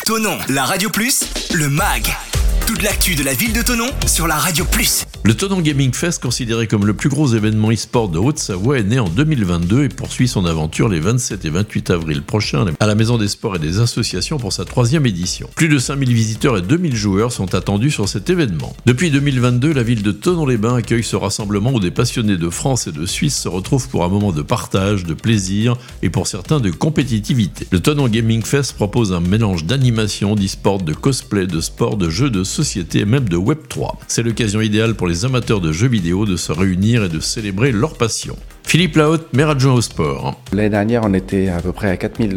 Thonon, la Radio Plus, le MAG. Toute l'actu de la ville de Thonon sur la Radio Plus. Le Thonon Gaming Fest, considéré comme le plus gros événement e-sport de Haute-Savoie, est né en 2022 et poursuit son aventure les 27 et 28 avril prochains à la Maison des Sports et des Associations pour sa 3e édition. Plus de 5000 visiteurs et 2000 joueurs sont attendus sur cet événement. Depuis 2022, la ville de Thonon-les-Bains accueille ce rassemblement où des passionnés de France et de Suisse se retrouvent pour un moment de partage, de plaisir et pour certains de compétitivité. Le Thonon Gaming Fest propose un mélange d'animation, d'e-sport, de cosplay, de sport, de jeux de société et même de Web3. C'est l'occasion idéale pour les amateurs de jeux vidéo de se réunir et de célébrer leur passion. Philippe Lahaute, maire adjoint au sport. L'année dernière, on était à peu près à 4000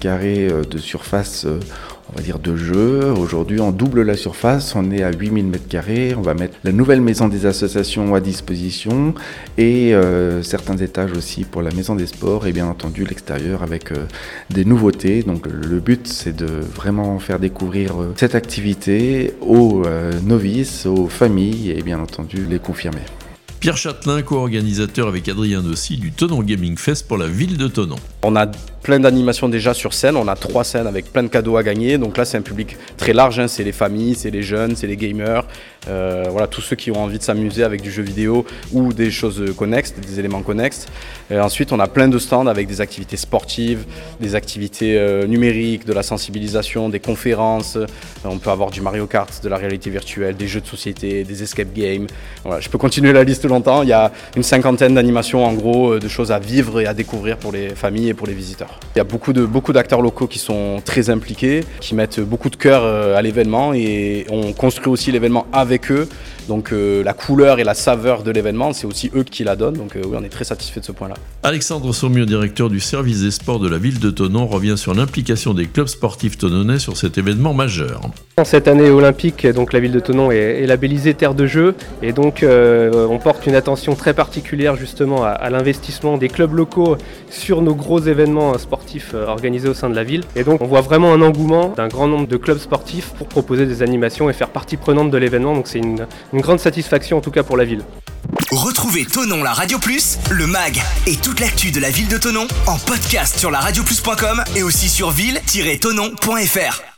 m² de surface, on va dire, de jeu. Aujourd'hui, on double la surface, on est à 8000 m². On va mettre la nouvelle maison des associations à disposition et certains étages aussi pour la maison des sports et bien entendu l'extérieur avec des nouveautés. Donc le but, c'est de vraiment faire découvrir cette activité aux novices, aux familles et bien entendu les confirmer. Pierre Châtelain, co-organisateur avec Adrien Dossi du Thonon Gaming Fest pour la ville de Thonon. On a plein d'animations déjà sur scène, on a 3 scènes avec plein de cadeaux à gagner, donc là c'est un public très large, c'est les familles, c'est les jeunes, c'est les gamers, voilà, tous ceux qui ont envie de s'amuser avec du jeu vidéo ou des choses connexes, des éléments connexes. Ensuite on a plein de stands avec des activités sportives, des activités numériques, de la sensibilisation, des conférences, on peut avoir du Mario Kart, de la réalité virtuelle, des jeux de société, des escape games, voilà, je peux continuer la liste longtemps, il y a une 50aine d'animations en gros, de choses à vivre et à découvrir pour les familles et pour les visiteurs. Il y a beaucoup d'acteurs locaux qui sont très impliqués, qui mettent beaucoup de cœur à l'événement et on construit aussi l'événement avec eux. Donc la couleur et la saveur de l'événement, c'est aussi eux qui la donnent. Donc oui, on est très satisfait de ce point-là. Alexandre Saumur, directeur du service des sports de la ville de Thonon, revient sur l'implication des clubs sportifs thononnais sur cet événement majeur. Cette année olympique, donc la ville de Thonon est labellisée terre de jeu et donc on porte une attention très particulière justement à l'investissement des clubs locaux sur nos gros événements sportifs organisés au sein de la ville. Et donc on voit vraiment un engouement d'un grand nombre de clubs sportifs pour proposer des animations et faire partie prenante de l'événement. Donc c'est une grande satisfaction en tout cas pour la ville. Retrouvez Thonon, la Radio Plus, le MAG et toute l'actu de la ville de Thonon en podcast sur laradioplus.com et aussi sur ville-thonon.fr.